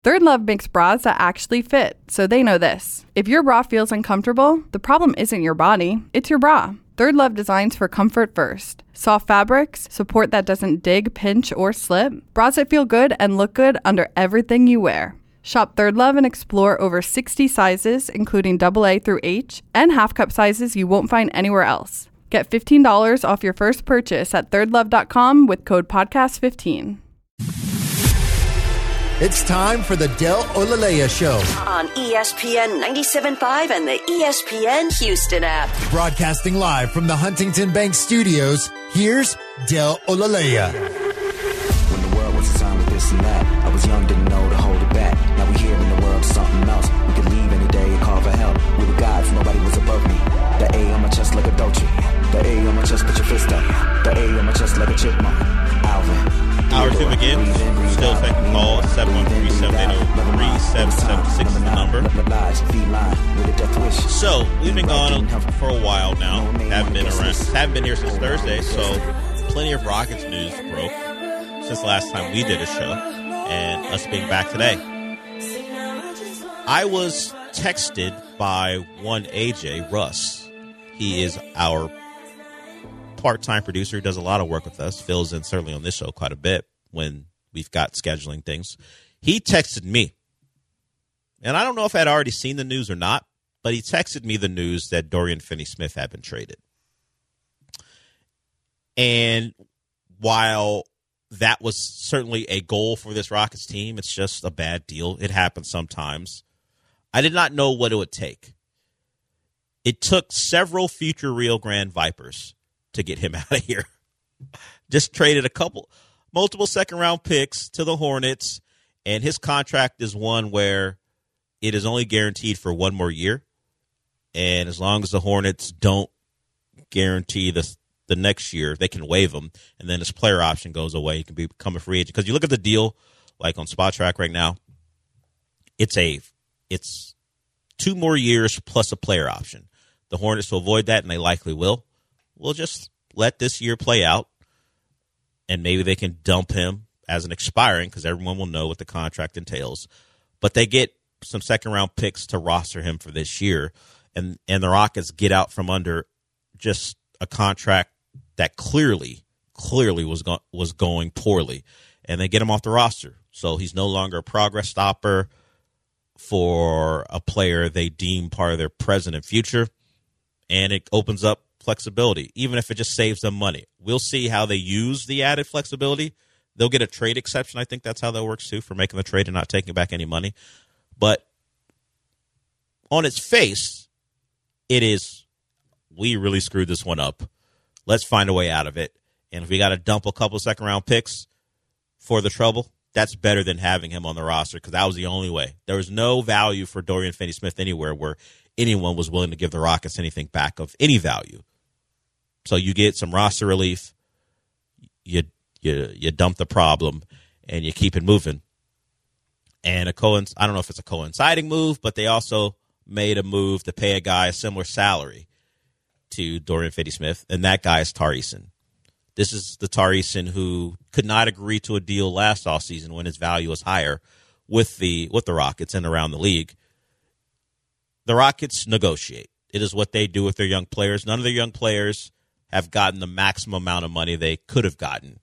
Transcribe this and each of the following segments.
Third Love makes bras that actually fit, so they know this. If your bra feels uncomfortable, the problem isn't your body, it's your bra. Third Love designs for comfort first. Soft fabrics, support that doesn't dig, pinch, or slip. Bras that feel good and look good under everything you wear. Shop Third Love and explore over 60 sizes, including AA through H, and half cup sizes you won't find anywhere else. Get $15 off your first purchase at thirdlove.com with code podcast15. It's time for the Del Olaleya Show on ESPN 97.5 and the ESPN Houston app. Broadcasting live from the Huntington Bank Studios, here's Del Olaleya. When the world was designed with this and that, I was young, didn't know to hold it back. Now we here in the world, something else. We could leave any day and call for help. We were gods, nobody was above me. The A on my chest like a Dolce. The A on my chest, put your fist up. The A on my chest like a chipmunk. Alvin. Hour 2 begins. Still taking calls. 713-780-3776 is the number. So, we've been gone for a while now. Haven't been here since Thursday, so plenty of Rockets news broke since the last time we did a show, and us being back today. I was texted by one AJ, Russ. He is our part-time producer, does a lot of work with us, fills in certainly on this show quite a bit when we've got scheduling things. He texted me, and I don't know if I'd already seen the news or not, but he texted me the news that Dorian Finney-Smith had been traded. And while that was certainly a goal for this Rockets team, it's just a bad deal. It happens sometimes. I did not know what it would take. It took several future Rio Grande Vipers to get him out of here. Just traded multiple second-round picks to the Hornets, and his contract is one where it is only guaranteed for one more year. And as long as the Hornets don't guarantee the next year, they can waive him, and then his player option goes away. He can become a free agent. Because you look at the deal, like on Spot Track right now, it's 2 more years plus a player option. The Hornets will avoid that, and they likely will. We'll just let this year play out, and maybe they can dump him as an expiring because everyone will know what the contract entails. But they get some second-round picks to roster him for this year, and the Rockets get out from under just a contract that clearly was going poorly, and they get him off the roster. So he's no longer a progress stopper for a player they deem part of their present and future, and it opens up flexibility, even if it just saves them money. We'll see how they use the added flexibility. They'll get a trade exception. I think that's how that works, too, for making the trade and not taking back any money. But on its face, it is, we really screwed this one up. Let's find a way out of it. And if we got to dump a couple second-round picks for the trouble, that's better than having him on the roster because that was the only way. There was no value for Dorian Finney-Smith anywhere where anyone was willing to give the Rockets anything back of any value. So you get some roster relief, you dump the problem, and you keep it moving. And I don't know if it's a coinciding move, but they also made a move to pay a guy a similar salary to Dorian Finney-Smith, and that guy is Tari Eason. This is the Tari Eason who could not agree to a deal last offseason when his value was higher with the Rockets and around the league. The Rockets negotiate. It is what they do with their young players. None of their young players have gotten the maximum amount of money they could have gotten.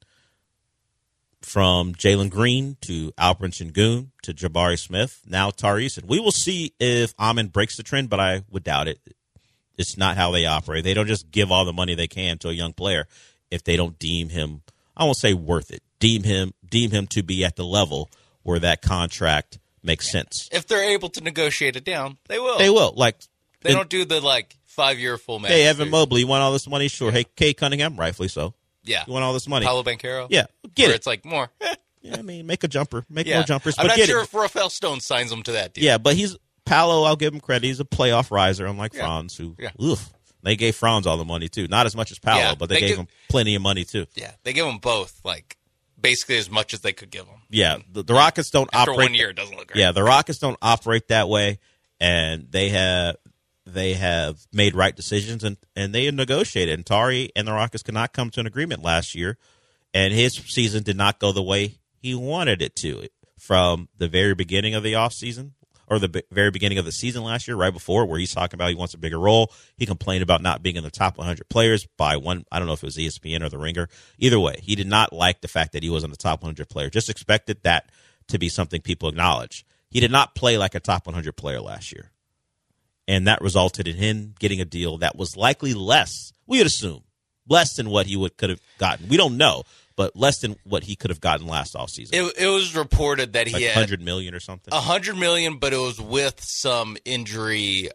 From Jalen Green to Alperen Sengun to Jabari Smith, now Tari Eason. We will see if Amen breaks the trend, but I would doubt it. It's not how they operate. They don't just give all the money they can to a young player if they don't deem him, I won't say worth it, deem him to be at the level where that contract makes sense. If they're able to negotiate it down, they will. They will. They don't do the 5-year full max. Hey, Evan Mobley, you want all this money? Sure. Yeah. Hey, Kate Cunningham, rightfully so. Yeah. You want all this money? Paolo Banchero? Yeah. Get it. It's like more. Yeah, I mean, make a jumper. Make more jumpers. I'm but not sure if Rafael Stone signs him to that deal. Yeah, but Paolo, I'll give him credit. He's a playoff riser, unlike Franz, who, they gave Franz all the money, too. Not as much as Paolo, but they gave him plenty of money, too. Yeah, they give him both, basically as much as they could give him. Yeah, the Rockets don't operate. For 1 year, it doesn't look great. Yeah, the Rockets don't operate that way, and they have made right decisions, and they negotiated. And Tari and the Rockets could not come to an agreement last year, and his season did not go the way he wanted it to. from the very beginning of the offseason, or the very beginning of the season last year, right before, where he's talking about he wants a bigger role. He complained about not being in the top 100 players by one. I don't know if it was ESPN or The Ringer. Either way, he did not like the fact that he wasn't a top 100 player. Just expected that to be something people acknowledge. He did not play like a top 100 player last year. And that resulted in him getting a deal that was likely less, we would assume, less than what he could have gotten. We don't know, but less than what he could have gotten last offseason. It was reported that like he had $100 million or something. $100 million, but it was with some injury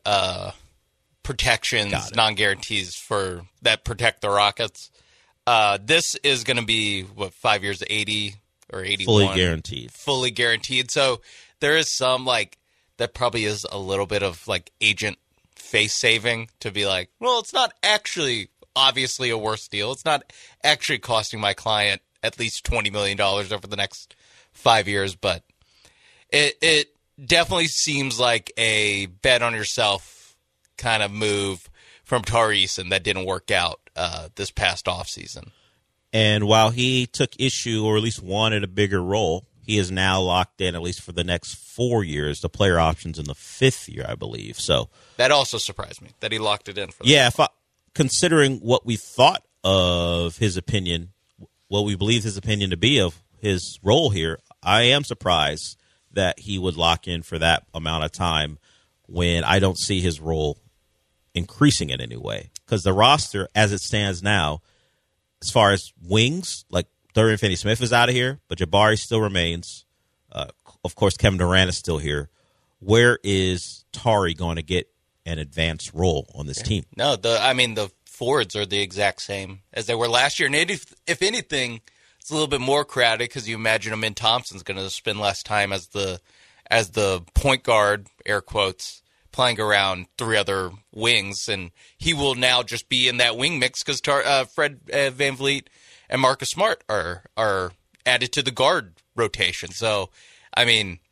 protections, non-guarantees for that protect the Rockets. This is going to be 5 years, 80 or 81, fully guaranteed. So there is some that probably is a little bit of agent face saving to be like, well, it's not actually obviously a worse deal. It's not actually costing my client at least $20 million over the next 5 years, but it definitely seems like a bet on yourself kind of move from Tari Eason that didn't work out this past offseason. And while he took issue, or at least wanted a bigger role, he is now locked in, at least for the next 4 years, the player options in the 5th year, I believe. So that also surprised me that he locked it in for considering what we thought of his opinion, what we believe his opinion to be of his role here, I am surprised that he would lock in for that amount of time when I don't see his role increasing in any way. Because the roster, as it stands now, as far as wings, Dorian Finney-Smith is out of here, but Jabari still remains. Of course, Kevin Durant is still here. Where is Tari going to get an advanced role on this team? No, the forwards are the exact same as they were last year. And if anything, it's a little bit more crowded because you imagine Amin Thompson's going to spend less time as the point guard, air quotes, playing around 3 other wings, and he will now just be in that wing mix because Fred VanVleet and Marcus Smart are added to the guard rotation. So, I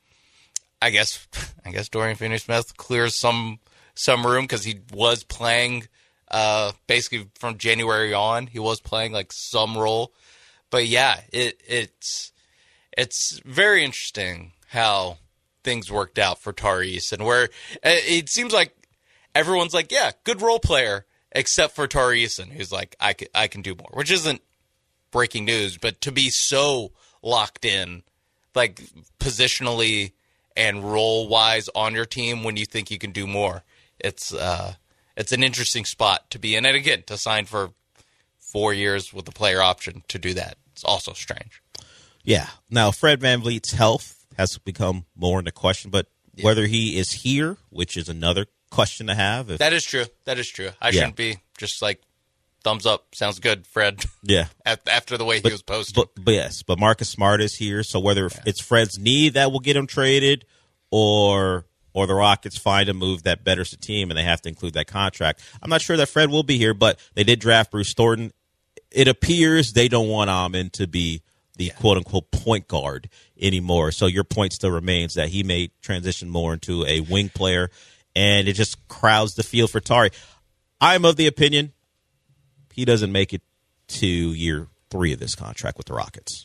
guess Dorian Finney-Smith clears some room because he was playing basically from January on. He was playing some role, but yeah, it's very interesting how things worked out for Tari Eason, where it seems like everyone's good role player except for Tari Eason, who's I can do more, which isn't breaking news, but to be so locked in, positionally and role-wise on your team when you think you can do more, it's an interesting spot to be in. And again, to sign for 4 years with the player option to do that, it's also strange. Yeah. Now, Fred VanVleet's health has become more into question, but whether he is here, which is another question to have. That is true. I shouldn't be just thumbs up. Sounds good, Fred. Yeah. After the way he was posted. But Marcus Smart is here, so whether it's Fred's need that will get him traded or the Rockets find a move that betters the team and they have to include that contract. I'm not sure that Fred will be here, but they did draft Bruce Thornton. It appears they don't want Amin to be the quote-unquote point guard anymore. So your point still remains that he may transition more into a wing player, and it just crowds the field for Tari. I'm of the opinion he doesn't make it to year 3 of this contract with the Rockets.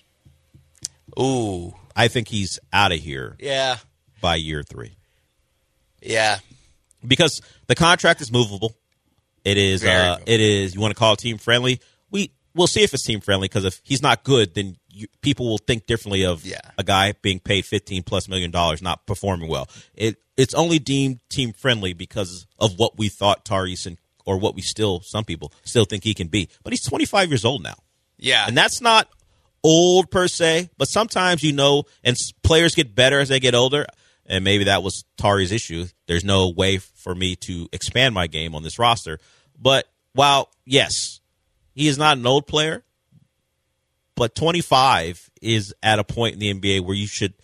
Ooh. I think he's out of here by year 3. Yeah. Because the contract is movable. It is, you want to call it team friendly? We'll see if it's team friendly, because if he's not good, then people will think differently of a guy being paid $15+ million not performing well. It's only deemed team friendly because of what we thought Tari Eason, or what some people still think he can be. But he's 25 years old now. Yeah. And that's not old per se, but sometimes and players get better as they get older, and maybe that was Tari's issue. There's no way for me to expand my game on this roster. But while, yes, he is not an old player, but 25 is at a point in the NBA where you should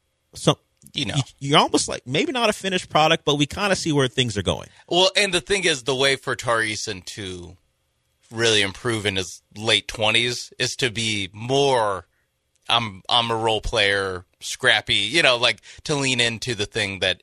you're almost maybe not a finished product, but we kind of see where things are going. Well, and the thing is, the way for Tari Eason to really improve in his late 20s is to be more, I'm a role player, scrappy, to lean into the thing that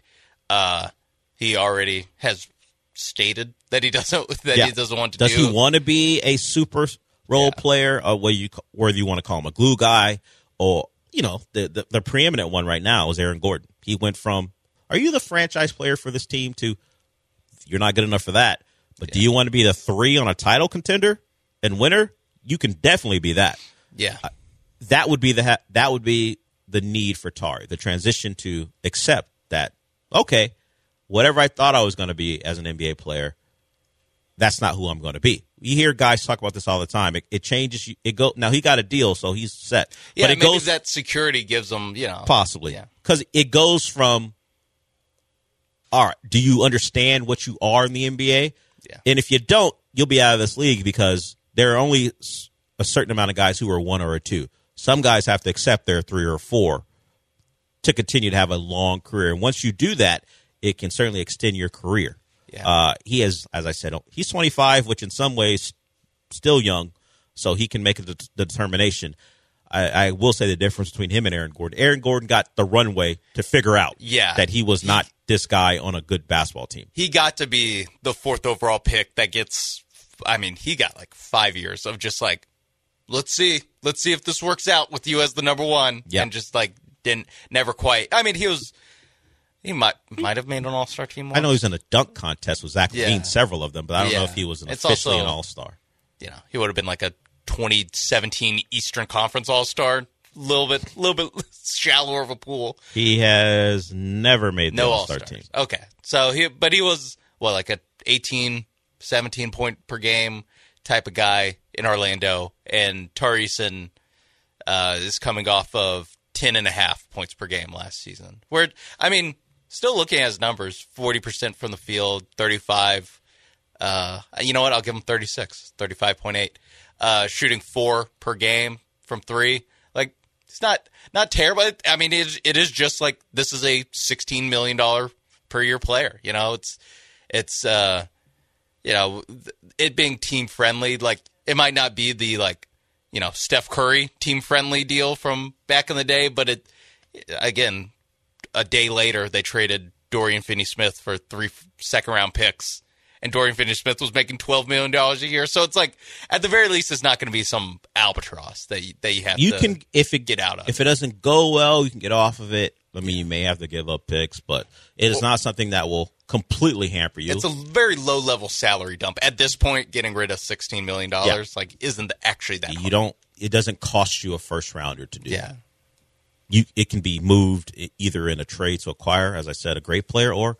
he already has stated that he doesn't want to do. Does he want to be a super role player, or whether you want to call him a glue guy, or the preeminent one right now is Aaron Gordon. He went from, are you the franchise player for this team, to you're not good enough for that, but do you want to be the 3 on a title contender and winner? You can definitely be that. Yeah. That would be the need for Tari, the transition to accept that, okay, whatever I thought I was going to be as an NBA player, that's not who I'm going to be. You hear guys talk about this all the time. It changes. Now he got a deal, so he's set. Yeah, but maybe that security gives him, possibly, because it goes from, all right, do you understand what you are in the NBA? Yeah. And if you don't, you'll be out of this league, because there are only a certain amount of guys who are 1 or a 2. Some guys have to accept their 3 or 4 to continue to have a long career. And once you do that, it can certainly extend your career. Yeah. He is, as I said, he's 25, which in some ways still young, so he can make the determination. I will say the difference between him and Aaron Gordon. Aaron Gordon got the runway to figure out that he was not this guy on a good basketball team. He got to be the 4th overall pick that gets, he got like 5 years of just like, let's see if this works out with you as the number 1. Yeah. And just like never quite. He might have made an all-star team once. I know he was in a dunk contest with Zach LaVine, several of them, but I don't know if he was officially an all-star. He would have been like a 2017 Eastern Conference all-star, a little bit shallower of a pool. He has never made the all-star team. Okay. So he was like a 18, 17 point per game type of guy in Orlando, and Tari Eason is coming off of 10.5 points per game last season. Still looking at his numbers, 40% from the field, 35. You know what? I'll give him 36, 35.8. Shooting 4 per game from 3. Like, it's not terrible. It is just like, this is a $16 million per year player. It's it being team friendly. Like, it might not be the Steph Curry team friendly deal from back in the day, but again, a day later they traded Dorian Finney-Smith for 3 second-round picks, and Dorian Finney-Smith was making $12 million a year. So it's like, at the very least, it's not going to be some albatross that you have to get out of. If it doesn't go well, you can get off of it. You may have to give up picks, but it is not something that will completely hamper you. It's a very low-level salary dump. At this point, getting rid of $16 million isn't actually that hard. It doesn't cost you a first-rounder to do. Yeah. It can be moved either in a trade to acquire, as I said, a great player, or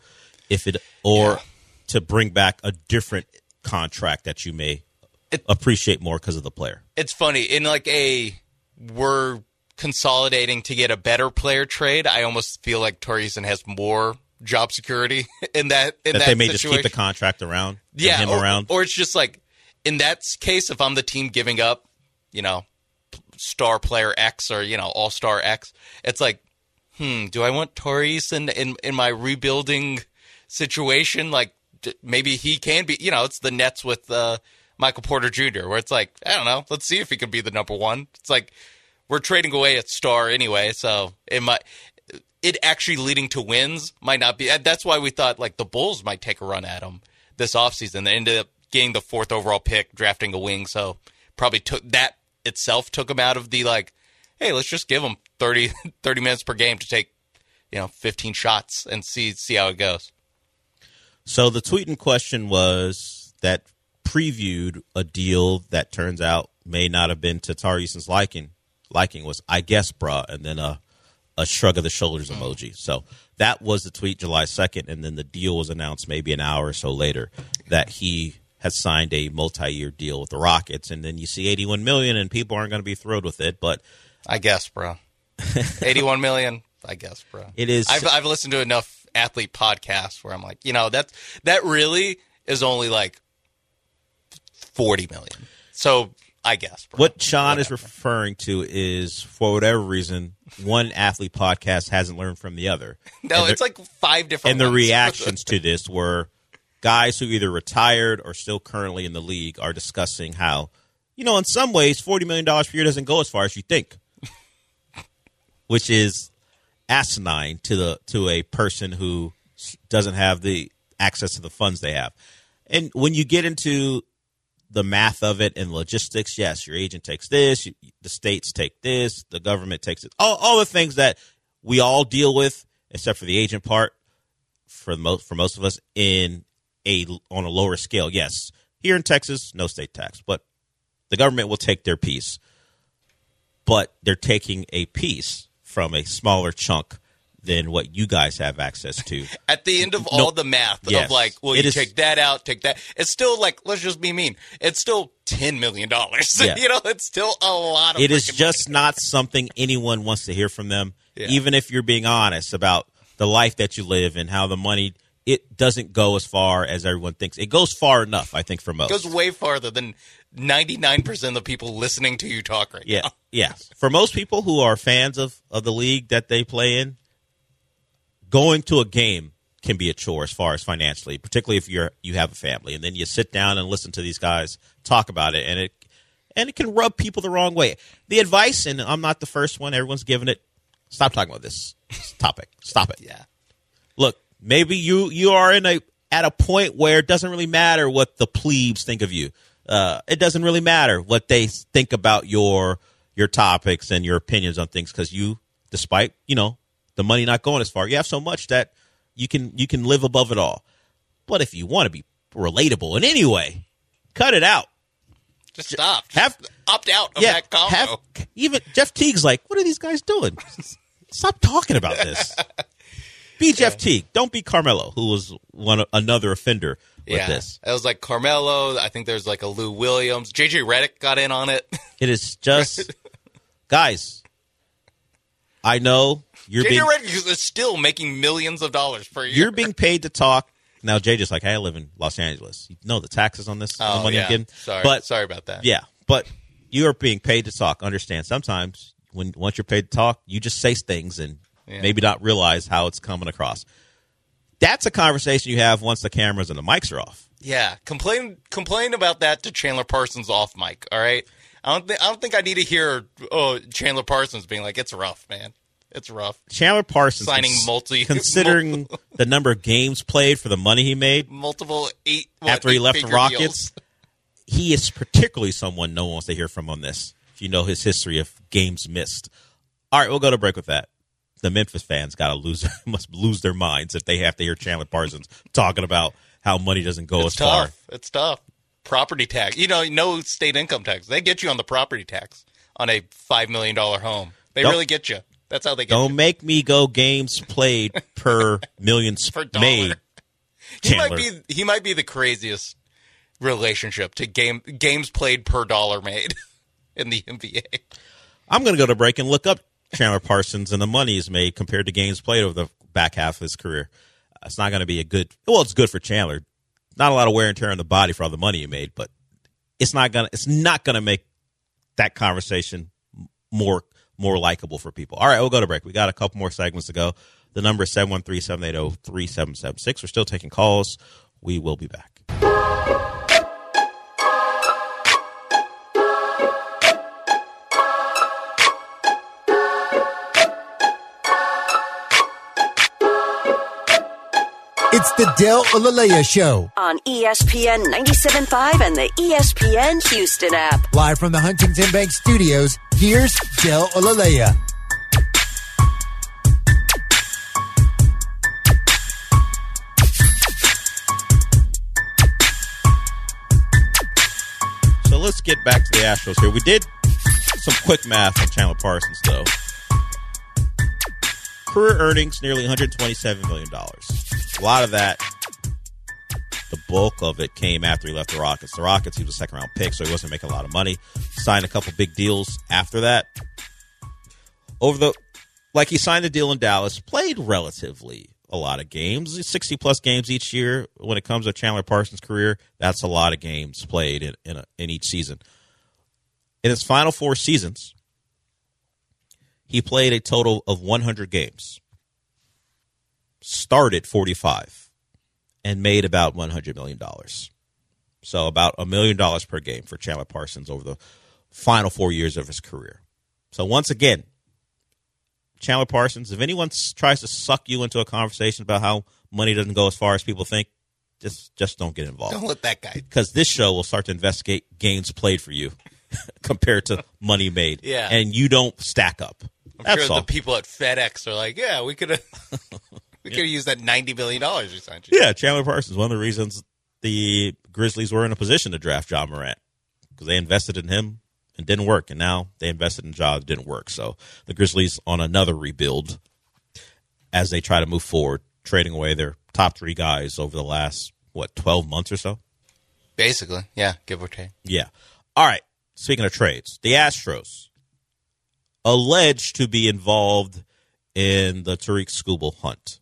to bring back a different contract that you may appreciate more because of the player. It's funny. In we're consolidating to get a better player trade, I almost feel like Tari Eason has more job security in that they may situation. Just keep the contract around, around. Or it's just like, in that case, if I'm the team giving up, star player X or, all-star X, it's like, do I want Tari Eason in my rebuilding situation? Like, maybe he can be, it's the Nets with Michael Porter Jr., where it's like, I don't know, let's see if he can be the number 1. It's like, we're trading away at star anyway, so it actually leading to wins might not be. That's why we thought the Bulls might take a run at him this offseason. They ended up getting the 4th overall pick, drafting a wing, so probably took him out of the hey, let's just give him 30 minutes per game to take 15 shots and see how it goes. So the tweet in question was that previewed a deal that turns out may not have been to Tari Eason's liking was, I guess, bruh, and then a shrug of the shoulders emoji. So that was the tweet July 2nd, and then the deal was announced maybe an hour or so later that he has signed a multi-year deal with the Rockets, and then you see $81 million, and people aren't going to be thrilled with it, but I guess, bro. $81 million, I guess, bro. It is. I've listened to enough athlete podcasts where I'm like, that really is only $40 million. So I guess. Bro. What Sean is referring to is, for whatever reason, one athlete podcast hasn't learned from the other. No, it's 5 different And ones. the reactions to this were guys who either retired or still currently in the league are discussing how, in some ways, $40 million per year doesn't go as far as you think, which is asinine to a person who doesn't have the access to the funds they have. And when you get into the math of it and logistics, yes, your agent takes this, the states take this, the government takes it. All the things that we all deal with, except for the agent part, for most of us, on a lower scale. Yes, here in Texas, no state tax, but the government will take their piece. But they're taking a piece from a smaller chunk than what you guys have access to. At the end of all the math yes, of like, well, you take that out, take that. It's still like, let's just be mean. It's still $10 million. Yeah. It's still a lot of It is freaking just money. not something anyone wants to hear from them, Yeah. even if you're being honest about the life that you live and how the money, it doesn't go as far as everyone thinks. It goes far enough, I think, for most. It goes way farther than 99% of the people listening to you talk right now. Yeah. For most people who are fans of the league that they play in, going to a game can be a chore as far as financially, particularly if you have a family, and then you sit down and listen to these guys talk about it, and it can rub people the wrong way. The advice, and I'm not the first one, everyone's giving it. Stop talking about this topic. Stop it. Yeah. Look, maybe you are at a point where it doesn't really matter what the plebes think of you. It doesn't really matter what they think about your topics and your opinions on things, because you, despite the money not going as far, you have so much that you can live above it all. But if you want to be relatable in any way, cut it out. Just stop. Opt out of Yeah, that combo. even Jeff Teague's like, what are these guys doing? Stop talking about this. Be Jeff Teague. Don't be Carmelo, who was another offender with this. It was like Carmelo. I think there's like a Lou Williams. JJ Redick got in on it. It is just, guys, I know you're JJ Redick is still making millions of dollars per year. You're being paid to talk. Now, JJ's like, hey, I live in Los Angeles. You know the taxes on this, the money I'm getting. Sorry about that. Yeah, but you are being paid to talk. Understand, sometimes once you're paid to talk, you just say things and maybe not realize how it's coming across. That's a conversation you have once the cameras and the mics are off. Yeah, complain about that to Chandler Parsons off mic. All right, I don't think I need to hear Chandler Parsons being like, it's rough, man. It's rough. Chandler Parsons signing considering the number of games played for the money he made, after he left the Rockets, he is particularly someone no one wants to hear from on this. If you know his history of games missed. All right, we'll go to break with that. The Memphis fans must lose their minds if they have to hear Chandler Parsons talking about how money doesn't go as far. It's tough. Property tax. No state income tax. They get you on the property tax on a $5 million home. They really get you. That's how they get you. Don't make me go games played per millions made. He might be the craziest relationship to games played per dollar made in the NBA. I'm going to go to break and look up Chandler Parsons and the money he's made compared to games played over the back half of his career. It's not going to be it's good for Chandler. Not a lot of wear and tear on the body for all the money he made, but it's not going to make that conversation more likable for people. All right, we'll go to break. We got a couple more segments to go. The number is 713-780-3776. We're still taking calls. We will be back. It's the Del Olalea Show. On ESPN 97.5 and the ESPN Houston app. Live from the Huntington Bank Studios, here's Del Olalea. So let's get back to the Astros here. We did some quick math on Chandler Parsons, though. Career earnings, nearly $127 million. A lot of that, the bulk of it, came after he left the Rockets. The Rockets, he was a second-round pick, so he wasn't making a lot of money. Signed a couple big deals after that. He signed a deal in Dallas, played relatively a lot of games, 60-plus games each year. When it comes to Chandler Parsons' career, that's a lot of games played in each season. In his final 4 seasons, he played a total of 100 games, started 45, and made about $100 million. So about $1 million per game for Chandler Parsons over the final 4 years of his career. So once again, Chandler Parsons, if anyone tries to suck you into a conversation about how money doesn't go as far as people think, just don't get involved. Don't let that guy. Because this show will start to investigate games played for you compared to money made. Yeah. And you don't stack up. I'm That's sure all. the people at FedEx are like, yeah, we could have used that $90 million we signed you. Yeah, Chandler Parsons, one of the reasons the Grizzlies were in a position to draft Ja Morant, because they invested in him and didn't work, and now they invested in Ja, it didn't work. So the Grizzlies on another rebuild as they try to move forward, trading away their top 3 guys over the last, 12 months or so? Basically, yeah, give or take. Yeah. All right, speaking of trades, the Astros alleged to be involved in the Tariq Skubal hunt.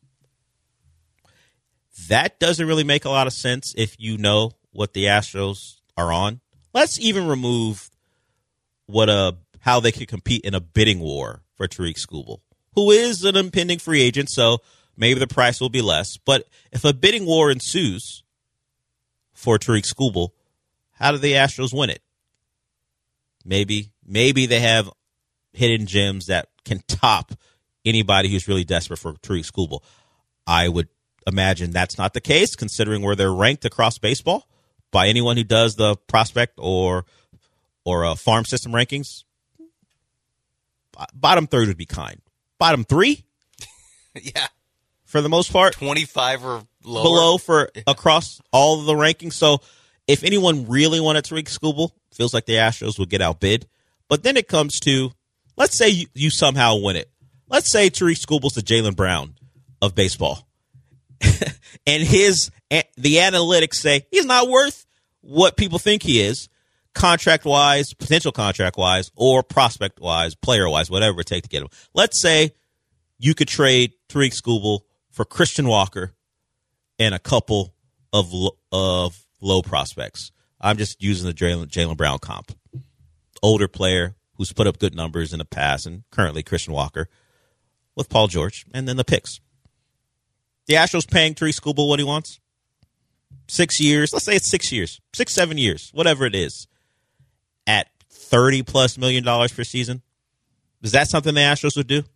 That doesn't really make a lot of sense if you know what the Astros are on. Let's even remove how they could compete in a bidding war for Tariq Skubal, who is an impending free agent, so maybe the price will be less. But if a bidding war ensues for Tariq Skubal, how do the Astros win it? Maybe they have hidden gems that can top anybody who's really desperate for Tariq Skubal. I would imagine that's not the case, considering where they're ranked across baseball by anyone who does the prospect or farm system rankings. Bottom third would be kind. Bottom 3? Yeah. For the most part. 25 or lower. Below for across all of the rankings. So if anyone really wanted Tariq Skubal, feels like the Astros would get outbid. But then it comes to, let's say you somehow win it. Let's say Tariq Skubal's the Jaylen Brown of baseball. And the analytics say he's not worth what people think he is, contract-wise, potential contract-wise, or prospect-wise, player-wise, whatever it takes to get him. Let's say you could trade Tariq Skubal for Christian Walker and a couple of low prospects. I'm just using the Jaylen Brown comp. Older player who's put up good numbers in the past, and currently Christian Walker with Paul George, and then the picks. The Astros paying Tariq Skubal what he wants. 6 years. Let's say it's 6 years. 6-7 years. Whatever it is. At $30+ million per season. Is that something the Astros would do?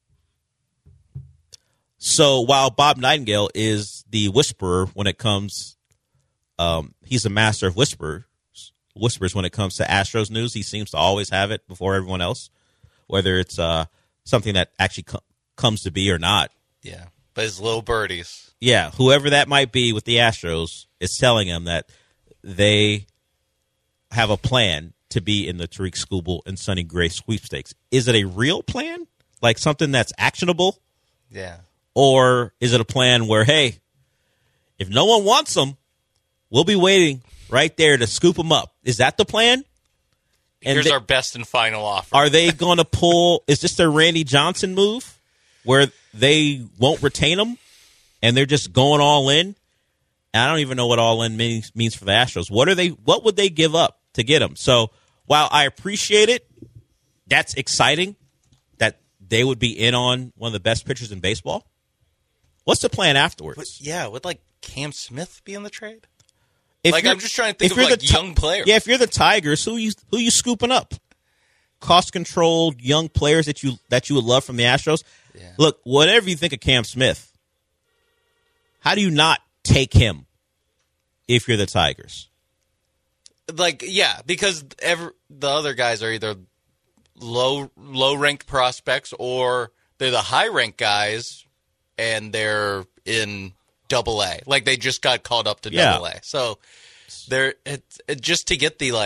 So while Bob Nightingale is the whisperer when it comes, he's a master of whispers when it comes to Astros news. He seems to always have it before everyone else, whether it's something that actually comes to be or not. Yeah, but his little birdies. Yeah, whoever that might be with the Astros is telling him that they have a plan to be in the Tariq Skubal and Sonny Gray sweepstakes. Is it a real plan? Like something that's actionable? Yeah. Or is it a plan where, hey, if no one wants them, we'll be waiting right there to scoop them up? Is that the plan? And here's our best and final offer. Are they going to pull, is this their Randy Johnson move where they won't retain them and they're just going all in? And I don't even know what all in means for the Astros. What would they give up to get them? So while I appreciate it, that's exciting that they would be in on one of the best pitchers in baseball. What's the plan afterwards? Would like Cam Smith be in the trade? I'm just trying to think of young players. Yeah, if you're the Tigers, who you scooping up? Cost controlled young players that you would love from the Astros. Yeah. Look, whatever you think of Cam Smith, how do you not take him if you're the Tigers? Because the other guys are either low ranked prospects or they're the high ranked guys and they're in AA. Like they just got called up to AA. So they're just to get the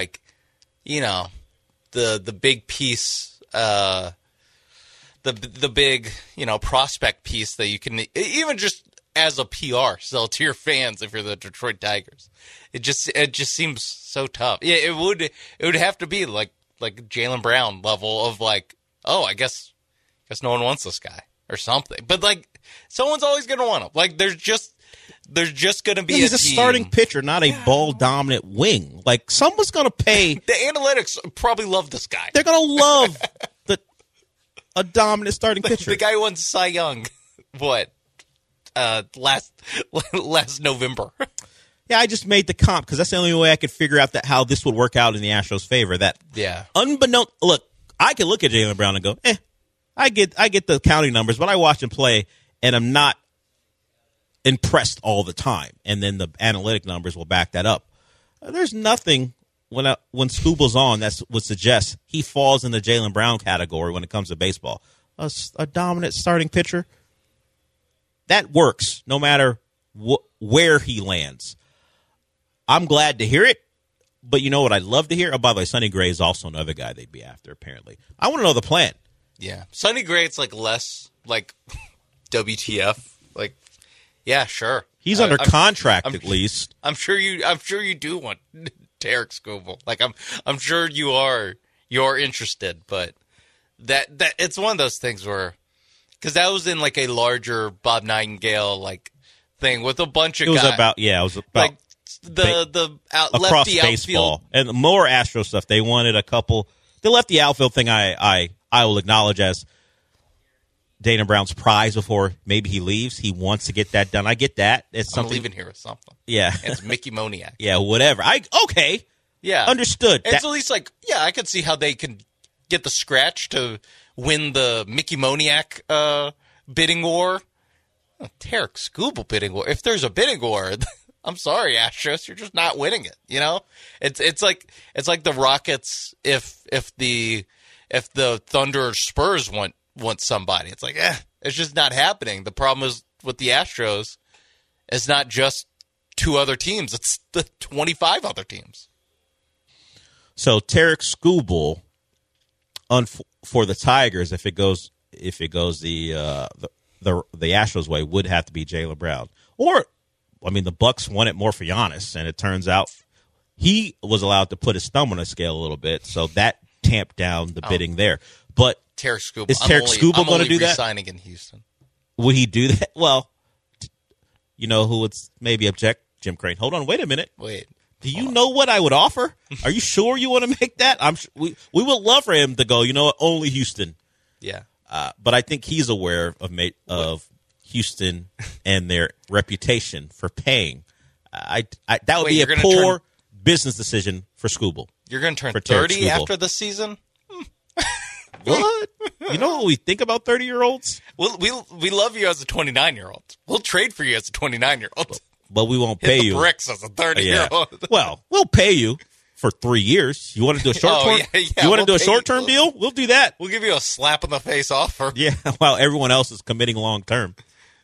the big piece, the big prospect piece that you can even just as a PR sell to your fans if you're the Detroit Tigers. It just seems so tough. Yeah, it would have to be like Jaylen Brown level of I guess no one wants this guy or something. But someone's always going to want him. There's just going to be he's a team. starting pitcher, not a ball dominant wing. Someone's going to pay. The analytics probably love this guy. They're going to love a dominant starting pitcher. The guy who won Cy Young. What? Last November. Yeah, I just made the comp because that's the only way I could figure out how this would work out in the Astros' favor. Look, I can look at Jaylen Brown and go, I get the counting numbers, but I watch him play, and I'm not impressed all the time, and then the analytic numbers will back that up. There's nothing when Scooble's on that would suggest he falls in the Jaylen Brown category when it comes to baseball. A dominant starting pitcher, that works no matter where he lands. I'm glad to hear it, but you know what I'd love to hear? Oh, by the way, Sonny Gray is also another guy they'd be after, apparently. I want to know the plan. Yeah. Sonny Gray, it's like less like WTF. Like, yeah, sure. He's under contract at least. I'm sure you do want Tarik Skubal. Like I'm sure you're interested, but that it's one of those things where, because that was in like a larger Bob Nightingale like thing with a bunch of guys. It was about like the across lefty baseball outfield. and the more Astro stuff. They wanted a couple. The lefty outfield thing I will acknowledge as Dana Brown's prize before maybe he leaves. He wants to get that done. I get that. It's I'm something. leaving here with something. Yeah, It's Mickey Moniak. yeah, whatever. Okay, Yeah, understood. It's at least like, yeah, I could see how they could get the scratch to win the Mickey Moniak bidding war. Tarik Skubal bidding war. If there's a bidding war, I'm sorry, Astros, you're just not winning it. You know, it's like the Rockets if the Thunder or Spurs want somebody. It's like, it's just not happening. The problem is with the Astros, it's not just two other teams; it's the 25 other teams. So Tarik Skubal for the Tigers, if it goes the Astros way, would have to be Jaylen Brown. Or, I mean, the Bucks want it more for Giannis, and it turns out he was allowed to put his thumb on the scale a little bit, so that tamped down the bidding there. But Tarik Skubal. Is Tarik Skubal going to do that? Resigning in Houston. Would he do that? Well, you know who would maybe object? Jim Crane. Hold on, wait a minute. Wait. Do you know what I would offer? Are you sure you want to make that? We would love for him to go, you know what, only Houston. Yeah. But I think he's aware of Houston and their reputation for paying. That would be a poor business decision for Skubal. You're going to turn For Tarik 30 Skubal. after the season? What? You know what we think about 30-year-olds? We love you as a 29-year-old. We'll trade for you as a 29-year-old. But we won't Hit pay the you. bricks as a 30-year-old. Well, we'll pay you for 3 years. You want to do a short term? Yeah, you want to we'll do a pay short term you. deal? We'll do that. We'll give you a slap in the face offer. Yeah, while everyone else is committing long term.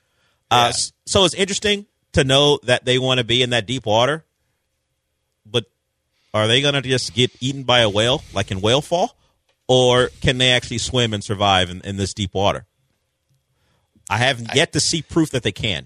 So it's interesting to know that they want to be in that deep water. But are they going to just get eaten by a whale, like in Whale Fall? Or can they actually swim and survive in this deep water? I have yet to see proof that they can.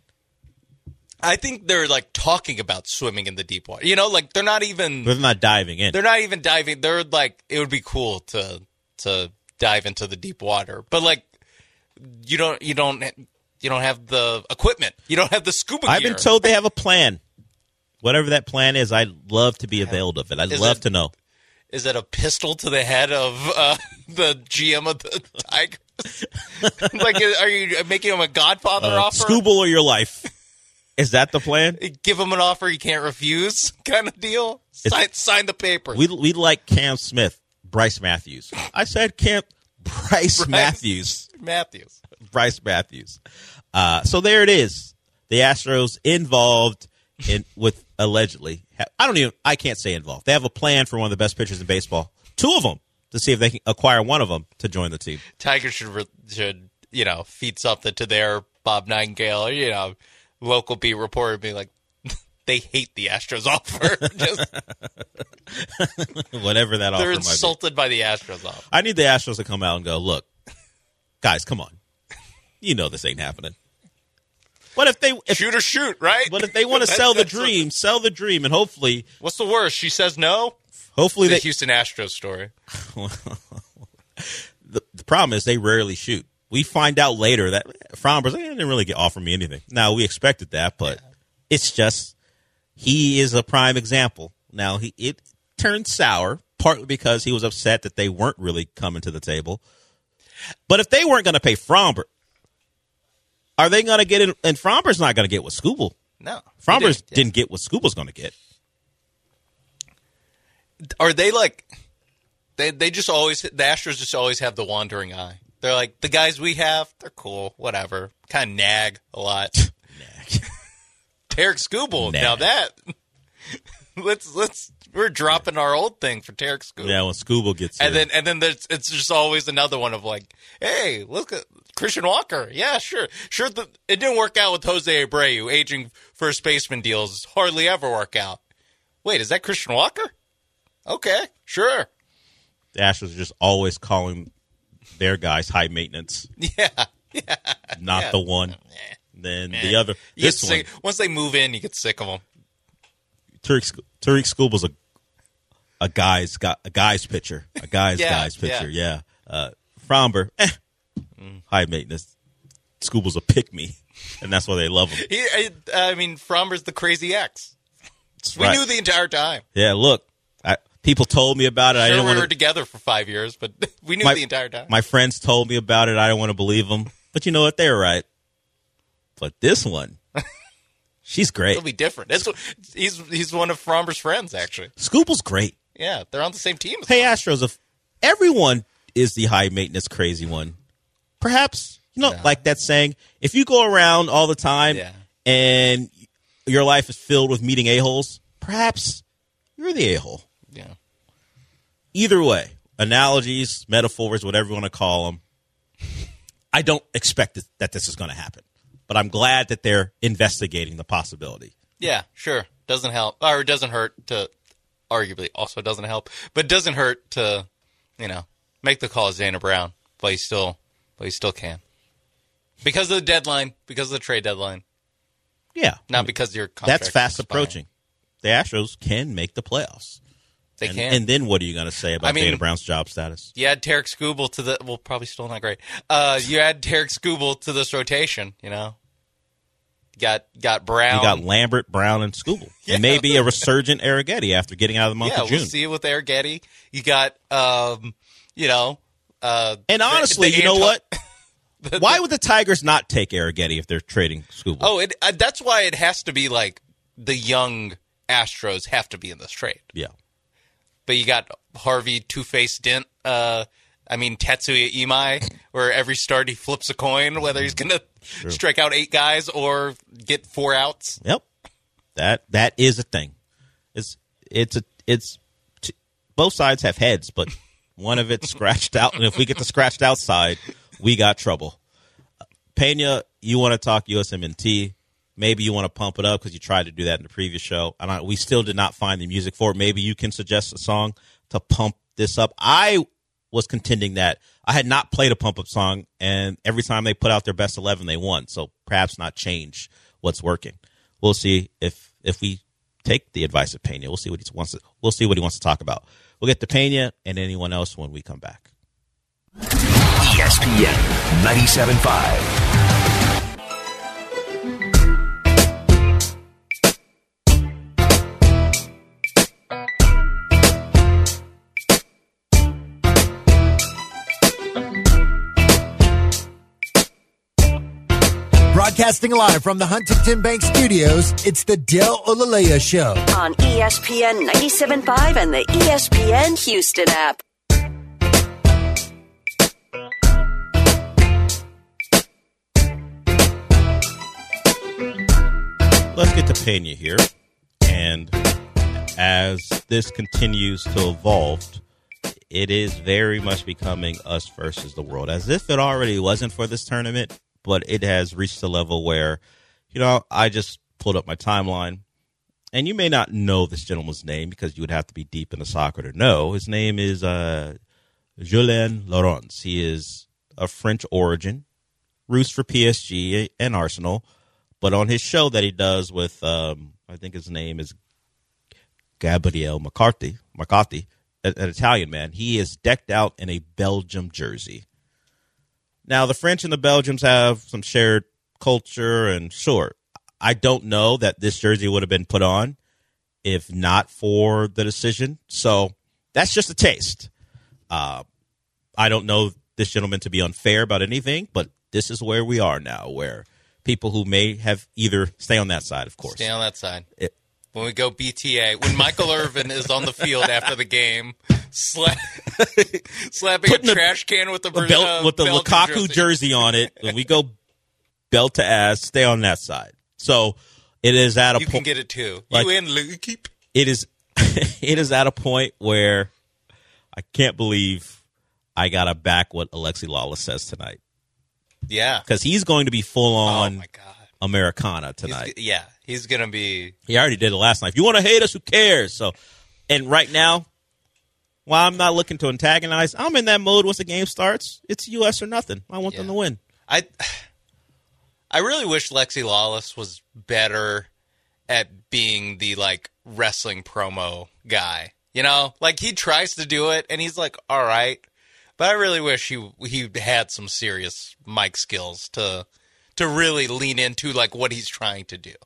I think they're like talking about swimming in the deep water. You know, like they're not diving in. They're not even diving. They're like, it would be cool to dive into the deep water, but like you don't have the equipment. You don't have the scuba gear. I've been told they have a plan. Whatever that plan is, I'd love to be availed of it. I'd love to know. Is it a pistol to the head of the GM of the Tigers? Like, are you making him a Godfather offer? Skubal or your life. Is that the plan? Give him an offer he can't refuse, kind of deal. Sign the paper. We like Cam Smith, Bryce Matthews. I said Bryce Matthews. Bryce Matthews. So there it is. The Astros involved with allegedly. I can't say involved. They have a plan for one of the best pitchers in baseball. 2 of them to see if they can acquire one of them to join the team. Tigers should feed something to their Bob Nightingale, local beat reporter, be like, they hate the Astros offer. Just whatever that offer they're might be. insulted by the Astros offer. I need the Astros to come out and go, look, guys, come on. You know this ain't happening. What if they shoot or shoot, right? But if they want to sell the dream, and hopefully, what's the worst? She says no. Hopefully, the Houston Astros story. The problem is they rarely shoot. We find out later that Fromber's didn't really offer me anything. Now we expected that, but it's just he is a prime example. Now it turned sour partly because he was upset that they weren't really coming to the table. But if they weren't going to pay Fromber, are they going to get in? And Fromber's not going to get what Skubal. No. Fromber didn't get what Skubal's going to get. Are they like they just always, the Astros just always have the wandering eye. They're like, the guys we have, they're cool, whatever. Kind of nag a lot. Tarek Skubal. Nah. Now that we're dropping our old thing for Tarek Skubal. Yeah, when Skubal gets here. And then it's just always another one of like, hey, look at Christian Walker. Yeah, sure. It didn't work out with Jose Abreu. Aging first baseman deals hardly ever work out. Wait, is that Christian Walker? Okay, sure. The Astros are just always calling their guys high maintenance. Yeah. Not the one. Then the other. This one. Once they move in, you get sick of them. Tariq Skubal's a guy's pitcher. A guy's pitcher. Yeah. Fromber, high maintenance. Skubal's a pick-me, and that's why they love him. Fromber's the crazy X. We knew the entire time. Yeah, look. People told me about it. Sure, I didn't we were together for 5 years, but we knew the entire time. My friends told me about it. I didn't want to believe them. But you know what? They were right. But this one, she's great. It'll be different. He's one of Fromber's friends, actually. Skubal's great. Yeah, they're on the same team. Hey, Astros, if everyone is the high-maintenance crazy one, perhaps, like that saying, if you go around all the time and your life is filled with meeting a-holes, perhaps you're the a-hole. Yeah. Either way, analogies, metaphors, whatever you want to call them, I don't expect that this is going to happen. But I'm glad that they're investigating the possibility. Yeah, sure. Doesn't help. Or it doesn't hurt to, arguably also doesn't help, but it doesn't hurt to, make the call as Zayna Brown. But he still can. Because of the deadline, because of the trade deadline. Yeah. Not because your contract that's fast approaching. The Astros can make the playoffs. They can. And then what are you going to say about Zayna Brown's job status? You add Tarek Skubal to the... Well, probably still not great. You add Tarek Skubal to this rotation, Got Brown. You got Lambert, Brown, and Skubal. And maybe a resurgent Arrighetti after getting out of the month of June. We'll see it with Arrighetti. You got, and honestly, you know what? Why would the Tigers not take Arrighetti if they're trading Skubal? Oh, that's why it has to be like the young Astros have to be in this trade. Yeah. But you got Harvey Two-Face Dent, Tetsuya Imai, where every start he flips a coin, whether he's going to strike out 8 guys or get 4 outs. Yep. That is a thing. Both sides have heads, but one of it's scratched out, and if we get the scratched out side, we got trouble. Pena, you want to talk USMNT. Maybe you want to pump it up because you tried to do that in the previous show. And we still did not find the music for it. Maybe you can suggest a song to pump this up. I was contending that I had not played a pump-up song, and every time they put out their best 11, they won. So perhaps not change what's working. We'll see if we take the advice of Pena. We'll see what he wants to talk about. We'll get to Pena and anyone else when we come back. ESPN 97.5. Broadcasting live from the Huntington Bank Studios, it's the Del Olaleya Show. On ESPN 97.5 and the ESPN Houston app. Let's get to Pena here. And as this continues to evolve, it is very much becoming us versus the world. As if it already wasn't for this tournament, but it has reached a level where, I just pulled up my timeline, and you may not know this gentleman's name because you would have to be deep into soccer to know. His name is Julien Laurens. He is of French origin, roots for PSG and Arsenal, but on his show that he does with, I think his name is Gabriel McCarthy, an Italian man, he is decked out in a Belgium jersey. Now, the French and the Belgians have some shared culture, and sure, I don't know that this jersey would have been put on if not for the decision. So that's just a taste. I don't know this gentleman to be unfair about anything, but this is where we are now, where people who may have either stay on that side, of course. Stay on that side. When we go BTA, when Michael Irvin is on the field after the game, slapping a trash can with the Lukaku jersey on it, when we go belt to ass, stay on that side. So It is at a You point. can get it too. Like- You and Luke. It is. It is at a point where I can't believe I gotta back what Alexi Lawless says tonight, Yeah. because he's going to be full Oh on my God. Americana tonight. He's gonna be. He already did it last night. If you want to hate us, who cares? So, and right now, while I'm not looking to antagonize, I'm in that mode. Once the game starts, it's US or nothing. I want them to win. I really wish Lexi Lawless was better at being the like wrestling promo guy. You know, like he tries to do it and he's like, all right, but I really wish he had some serious mic skills to really lean into like what he's trying to do.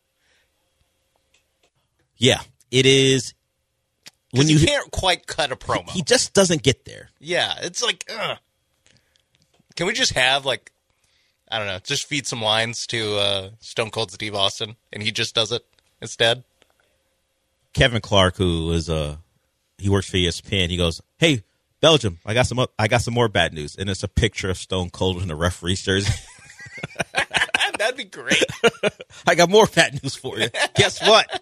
Yeah, it is. When You can't quite cut a promo. he just doesn't get there. Yeah, it's like, ugh. Can we just have like, I don't know, just feed some lines to Stone Cold Steve Austin and he just does it instead? Kevin Clark, who is he works for ESPN, he goes, "Hey, Belgium, I got some more bad news," and it's a picture of Stone Cold in a referee's jersey. That'd be great. I got more bad news for you. Guess what?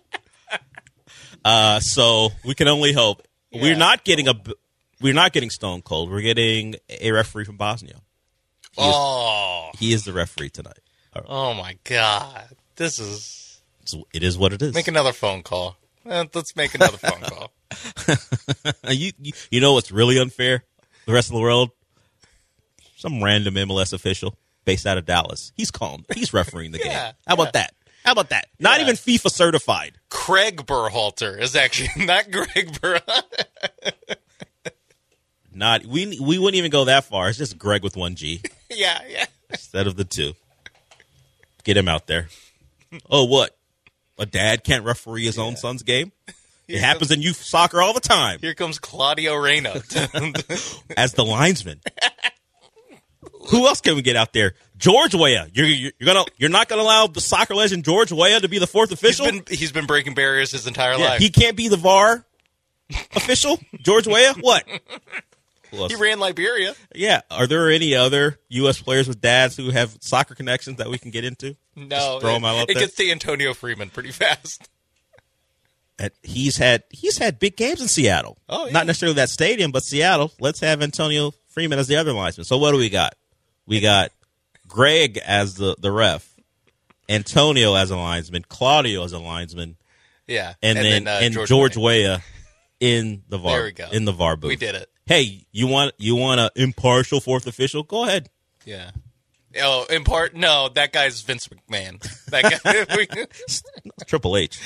So we can only hope. Yeah. We're not getting Stone Cold. We're getting a referee from Bosnia. He is the referee tonight. Oh my God. It is what it is. Make another phone call. Let's make another phone call. You know what's really unfair? The rest of the world? Some random MLS official based out of Dallas. He's refereeing the game. How about that? Not even FIFA certified. Craig Berhalter is actually not Greg Berhalter. We wouldn't even go that far. It's just Greg with one G Yeah. instead of the two. Get him out there. Oh, what? A dad can't referee his own son's game? It happens in youth soccer all the time. Here comes Claudio Reyna. As the linesman. Who else can we get out there? George Weah. You're not gonna allow the soccer legend George Weah to be the fourth official? He's been breaking barriers his entire life. He can't be the VAR official? George Weah? What? He ran Liberia. Yeah. Are there any other U.S. players with dads who have soccer connections that we can get into? No. Just throw him out it there. gets to Antonio Freeman pretty fast. And he's had big games in Seattle. Oh, yeah. Not necessarily that stadium, but Seattle. Let's have Antonio Freeman as the other linesman. So what do we got? We got Greg as the ref, Antonio as a linesman, Claudio as a linesman, Yeah. and then George Weah in the VAR. There we go. In the VAR booth. We did it. Hey, you want an impartial fourth official? Go ahead. Yeah. Oh, in part, no, that guy's Vince McMahon. That guy. Triple H.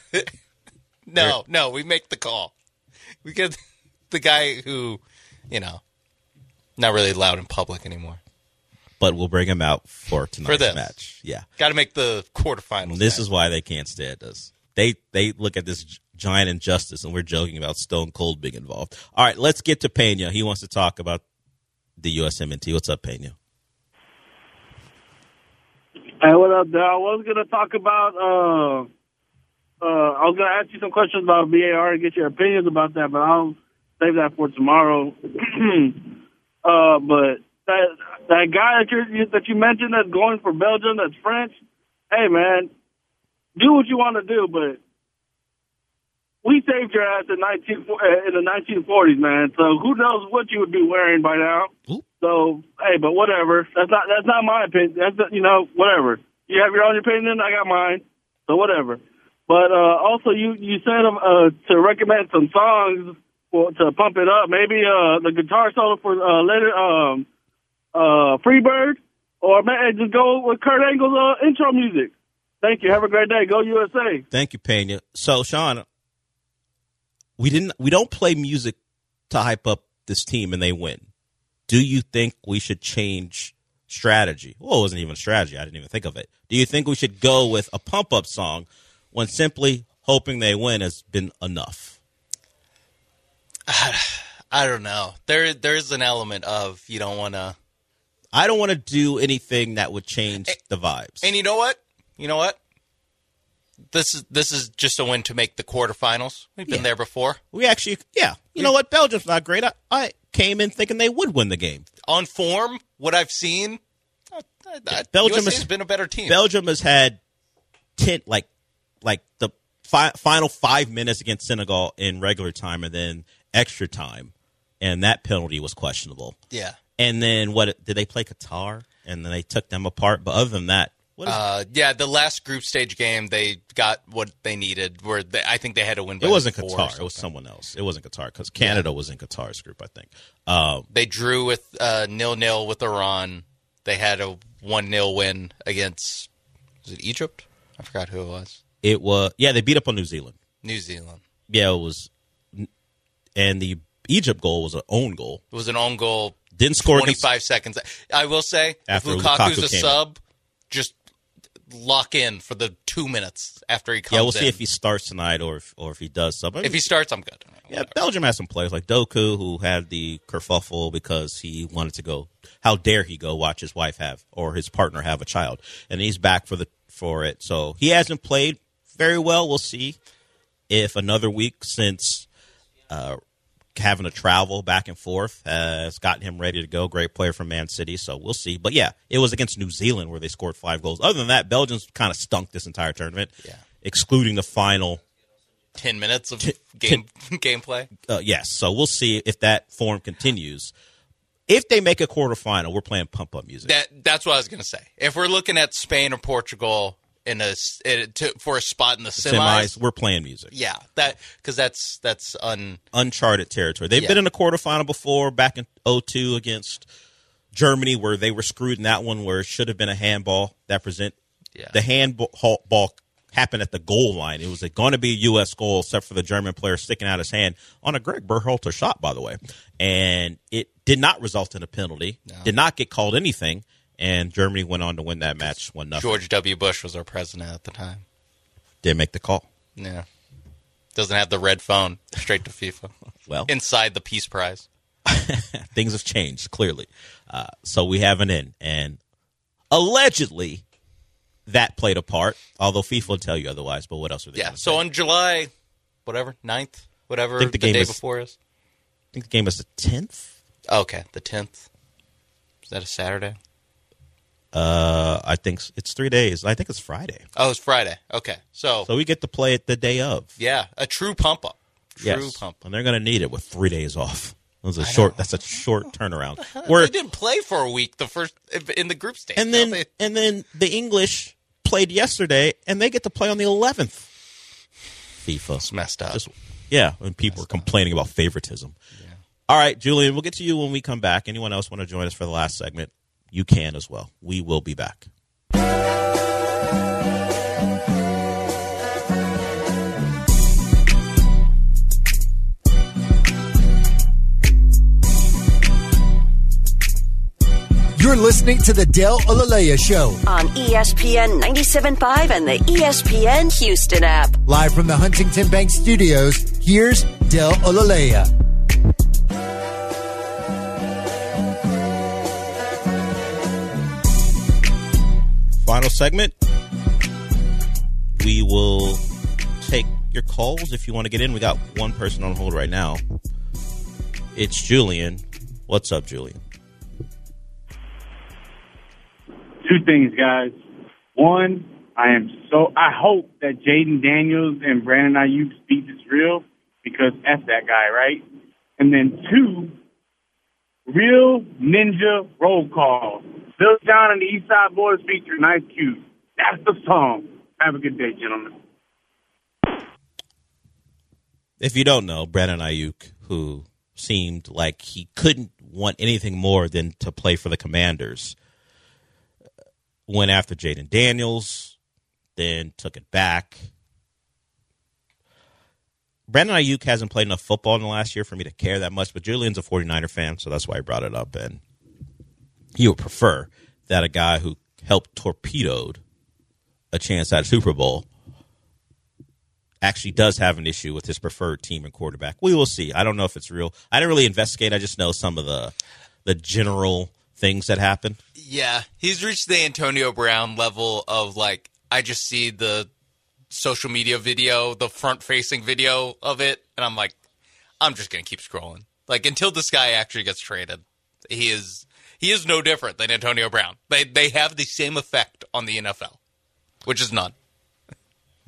No, we make the call. We get the guy who, not really allowed in public anymore. But we'll bring him out for tonight's this match. Yeah. Got to make the quarterfinals. This is why they can't stand us. They look at this giant injustice, and we're joking about Stone Cold being involved. All right, let's get to Pena. He wants to talk about the USMNT. What's up, Pena? Hey, what up, Dale? I was going to talk about, I was going to ask you some questions about VAR and get your opinions about that, but I'll save that for tomorrow. But that guy that you mentioned that's going for Belgium, that's French, hey, man, do what you want to do, but we saved your ass in the 1940s, man. So who knows what you would be wearing by now? Ooh. So hey, but whatever. That's not my opinion. That's whatever. You have your own opinion. I got mine. So whatever. But also, you said to recommend some songs to pump it up. Maybe the guitar solo for Freebird, or man, just go with Kurt Angle's intro music. Thank you. Have a great day. Go USA. Thank you, Pena. So, Sean, we don't play music to hype up this team and they win. Do you think we should change strategy? Well, it wasn't even a strategy. I didn't even think of it. Do you think we should go with a pump-up song when simply hoping they win has been enough? I don't know. There's an element of you don't want to. I don't want to do anything that would change the vibes. And you know what? This is just a win to make the quarterfinals. We've been there before. We actually, yeah. You know what? Belgium's not great. I came in thinking they would win the game. On form, what I've seen, Belgium has been a better team. Belgium has had like the final 5 minutes against Senegal in regular time and then extra time, and that penalty was questionable. Yeah. And then did they play Qatar? And then they took them apart. But other than that, the last group stage game, they got what they needed. I think they had to win by it wasn't 4 Qatar. It was someone else. It wasn't Qatar because Canada was in Qatar's group, I think. They drew with 0-0 with Iran. They had a 1-0 win against, was it Egypt? I forgot who it was. They beat up on New Zealand. New Zealand. Yeah, it was. And the Egypt goal was an own goal. It was an own goal. Didn't score 25 seconds. I will say, if Lukaku's a sub, just lock in for the 2 minutes after he comes in. Yeah, we'll see if he starts tonight or if he does sub. If he starts, I'm good. Yeah, Belgium has some players like Doku who had the kerfuffle because he wanted to go. How dare he go watch his wife or his partner have a child? And he's back for it. So he hasn't played very well. We'll see if another week since having to travel back and forth has gotten him ready to go. Great player from Man City, so we'll see. But, yeah, it was against New Zealand where they scored 5 goals. Other than that, Belgium's kind of stunk this entire tournament, excluding the final 10 minutes of gameplay. Yes, so we'll see if that form continues. If they make a quarterfinal, we're playing pump-up music. That's what I was going to say. If we're looking at Spain or Portugal for a spot in the semis, we're playing music. Yeah, because that's uncharted territory. They've been in a quarterfinal before, back in 2002 against Germany, where they were screwed in that one, where it should have been a handball. The handball happened at the goal line. It was going to be a U.S. goal, except for the German player sticking out his hand on a Greg Berhalter shot, by the way, and it did not result in a penalty. No. Did not get called anything. And Germany went on to win that match 1-0. George W. Bush was our president at the time. Didn't make the call. Yeah. Doesn't have the red phone straight to FIFA. Well. Inside the Peace Prize. Things have changed, clearly. So we have an in. And allegedly, that played a part, although FIFA will tell you otherwise. But what else are they going to say? So on July, 9th, whatever the day before is. I think the game is the 10th. Okay, the 10th. Is that a Saturday? I think it's 3 days. I think it's Friday. Oh, it's Friday. Okay. So we get to play it the day of. Yeah, a true pump up. Pump. And they're going to need it with 3 days off. That's a short turnaround. They didn't play for a week in the group stage. And then the English played yesterday and they get to play on the 11th. FIFA. It's messed up. When people are complaining about favoritism. Yeah. All right, Julian, we'll get to you when we come back. Anyone else want to join us for the last segment? You can as well. We will be back. You're listening to the Del Olaleya Show on ESPN 97.5 and the ESPN Houston app. Live from the Huntington Bank Studios, here's Del Olaleya. Final segment. We will take your calls if you want to get in. We got one person on hold right now. It's Julian. What's up, Julian? Two things, guys. One, I hope that Jaden Daniels and Brandon Ayuk's beat is real because F that guy, right? And then two, real ninja roll call. Bill John and the East Side Boys feature Nice Cube. That's the song. Have a good day, gentlemen. If you don't know, Brandon Ayuk, who seemed like he couldn't want anything more than to play for the Commanders, went after Jaden Daniels, then took it back. Brandon Ayuk hasn't played enough football in the last year for me to care that much, but Julian's a 49er fan, so that's why I brought it up. And he would prefer that a guy who helped torpedoed a chance at a Super Bowl actually does have an issue with his preferred team and quarterback. We will see. I don't know if it's real. I didn't really investigate. I just know some of the general things that happened. Yeah, he's reached the Antonio Brown level of, like, I just see the social media video, the front-facing video of it, and I'm like, I'm just going to keep scrolling. Like, until this guy actually gets traded, he is no different than Antonio Brown. They have the same effect on the NFL, which is none.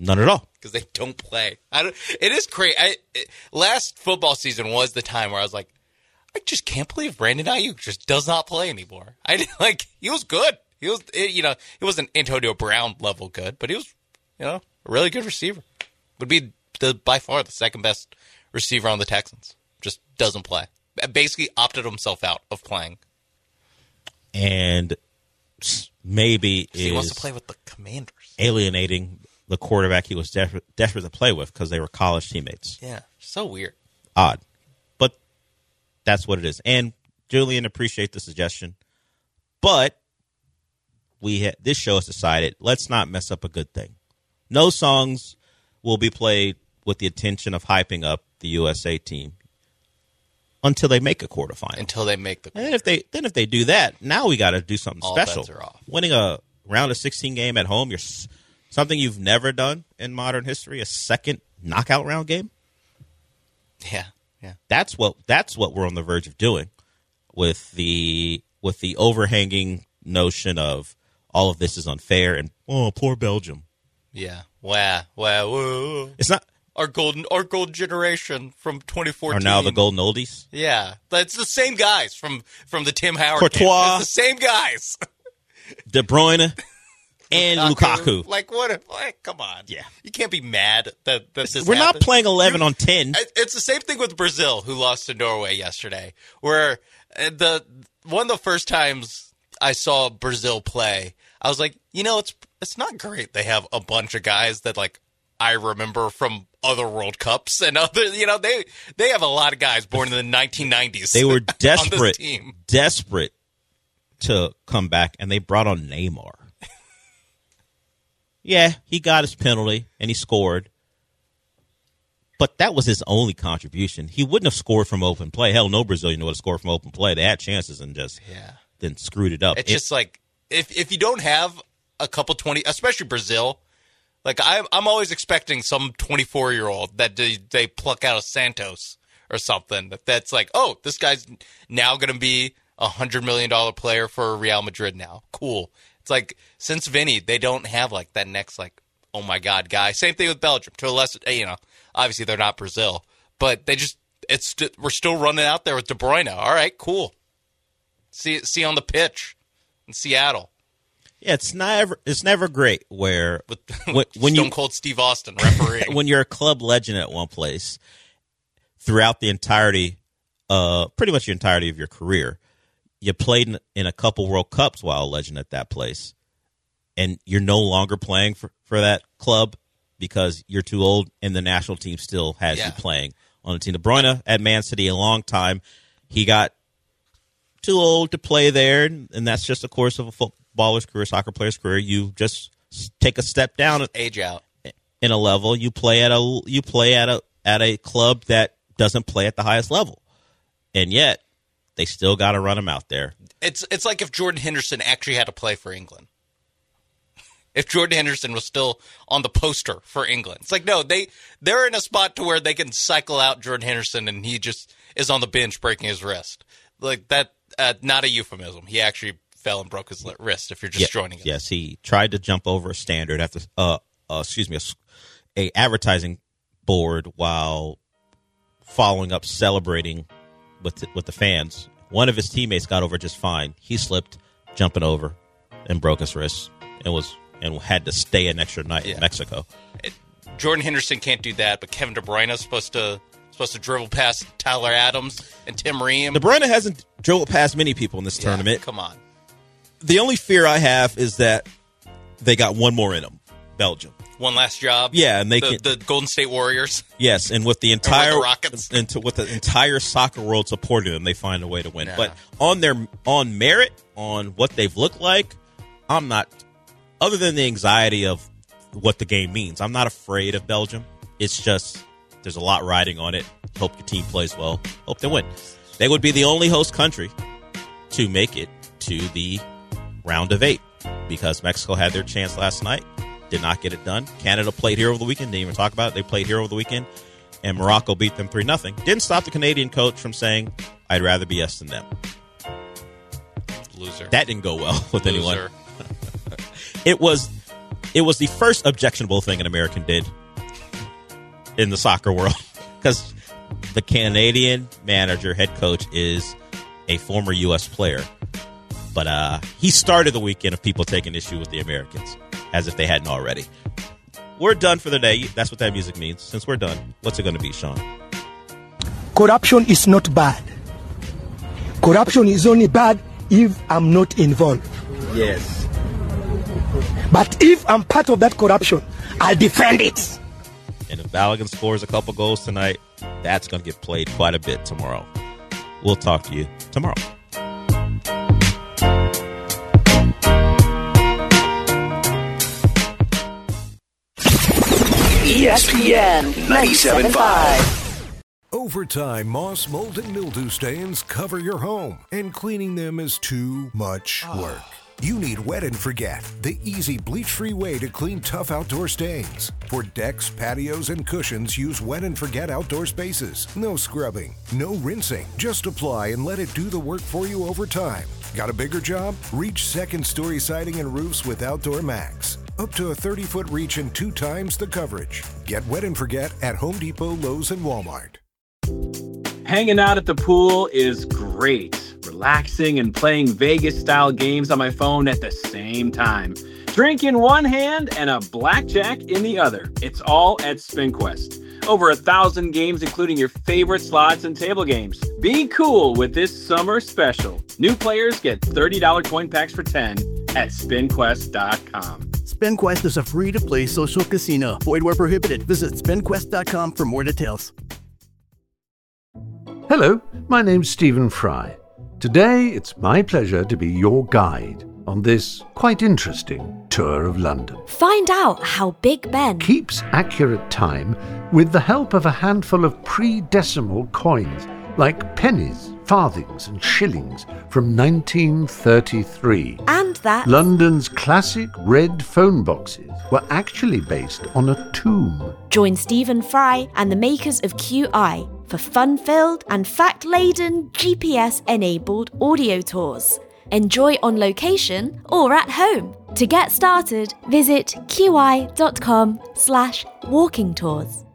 None at all. Because they don't play. It is crazy. Last football season was the time where I was like, I just can't believe Brandon Ayuk just does not play anymore. He was good. He was, he wasn't Antonio Brown level good, but he was, a really good receiver. Would be by far the second best receiver on the Texans. Just doesn't play. Basically opted himself out of playing. And maybe he wants to play with the Commanders. Alienating the quarterback he was desperate to play with because they were college teammates. Yeah, so weird. Odd. But that's what it is. And Julian, appreciate the suggestion. But this show has decided, let's not mess up a good thing. No songs will be played with the intention of hyping up the USA team until they make a quarterfinal. Until they make the quarterfinal. And if they do that, now we got to do something all special. Bets are off. Winning a round of 16 game at home, something you've never done in modern history, a second knockout round game. Yeah. That's what we're on the verge of doing with the overhanging notion of all of this is unfair and poor Belgium. Yeah. Wow. Whoa. It's not our golden generation from 2014 are now the golden oldies. Yeah, it's the same guys from the Tim Howard Courtois. It's the same guys. De Bruyne and Lukaku. Come on. Yeah, you can't be mad that this We're happened. not playing 11 on 10. It's the same thing with Brazil, who lost to Norway yesterday. Where one of the first times I saw Brazil play, I was like, it's not great. They have a bunch of guys that I remember from other World Cups and other, they have a lot of guys born in the 1990s. They were desperate, on this team. desperate to come back, and they brought on Neymar. Yeah, he got his penalty and he scored, but that was his only contribution. He wouldn't have scored from open play. Hell, no Brazilian would have scored from open play. They had chances and just then screwed it up. It's just if you don't have a couple 20, especially Brazil. I'm always expecting some 24-year-old that they pluck out of Santos or something. That's this guy's now going to be a $100 million player for Real Madrid now. Cool. It's since Vinny, they don't have that next oh my God guy. Same thing with Belgium. To a lesser, obviously they're not Brazil, but we're still running out there with De Bruyne. All right, cool. See you on the pitch in Seattle. Yeah, it's never great when Stone Cold Steve Austin refereeing. When you're a club legend at one place throughout the entirety, pretty much the entirety of your career, you played in a couple World Cups while a legend at that place, and you're no longer playing for that club because you're too old, and the national team still has you playing on the team. De Bruyne at Man City a long time, he got too old to play there, and that's just the course of a footballer's career, soccer player's career. You just take a step down, age out in a level. You play at a club that doesn't play at the highest level, and yet they still got to run him out there. It's like if Jordan Henderson actually had to play for England. If Jordan Henderson was still on the poster for England, it's no, they're in a spot to where they can cycle out Jordan Henderson and he just is on the bench breaking his wrist. That, not a euphemism. He actually fell and broke his wrist. If you're just joining us. Yes, he tried to jump over a standard after, a advertising board while following up celebrating with the fans. One of his teammates got over just fine. He slipped, jumping over, and broke his wrist, and had to stay an extra night in Mexico. Jordan Henderson can't do that, but Kevin De Bruyne is supposed to dribble past Tyler Adams and Tim Ream. De Bruyne hasn't dribbled past many people in this tournament. Come on. The only fear I have is that they got one more in them, Belgium. One last job. Yeah, and the Golden State Warriors. Yes, and with the entire Rockets, with the entire soccer world supporting them, they find a way to win. Yeah. But on merit, on what they've looked like, I'm not. Other than the anxiety of what the game means, I'm not afraid of Belgium. It's just there's a lot riding on it. Hope your team plays well. Hope they win. They would be the only host country to make it to the round of 8 because Mexico had their chance last night. Did not get it done. Canada played here over the weekend. Didn't even talk about it. They played here over the weekend, and Morocco beat them 3-0. Didn't stop the Canadian coach from saying, "I'd rather be us than them." Loser. That didn't go well with anyone. It was It was the first objectionable thing an American did in the soccer world because the Canadian manager, head coach, is a former U.S. player. But he started the weekend of people taking issue with the Americans, as if they hadn't already. We're done for the day. That's what that music means. Since we're done, what's it going to be, Sean? Corruption is not bad. Corruption is only bad if I'm not involved. Yes. But if I'm part of that corruption, I'll defend it. And if Balogun scores a couple goals tonight, that's going to get played quite a bit tomorrow. We'll talk to you tomorrow. ESPN 97.5. Over time, mold, and mildew stains cover your home, and cleaning them is too much work. You need Wet and Forget, the easy bleach-free way to clean tough outdoor stains. For decks, patios, and cushions, use Wet and Forget outdoor spaces. No scrubbing, no rinsing. Just apply and let it do the work for you over time. Got a bigger job? Reach second-story siding and roofs with Outdoor Max. Up to a 30-foot reach and 2 times the coverage. Get Wet and Forget at Home Depot, Lowe's, and Walmart. Hanging out at the pool is great. Relaxing and playing Vegas-style games on my phone at the same time. Drink in one hand and a blackjack in the other. It's all at SpinQuest. Over 1,000 games, including your favorite slots and table games. Be cool with this summer special. New players get $30 coin packs for 10 at SpinQuest.com. SpinQuest is a free-to-play social casino. Void where prohibited. Visit SpinQuest.com for more details. Hello, my name's Stephen Fry. Today, it's my pleasure to be your guide on this quite interesting tour of London. Find out how Big Ben keeps accurate time with the help of a handful of pre-decimal coins, like pennies, farthings and shillings from 1933. And that London's classic red phone boxes were actually based on a tomb. Join Stephen Fry and the makers of QI for fun-filled and fact-laden GPS-enabled audio tours. Enjoy on location or at home. To get started, visit qi.com/walking tours.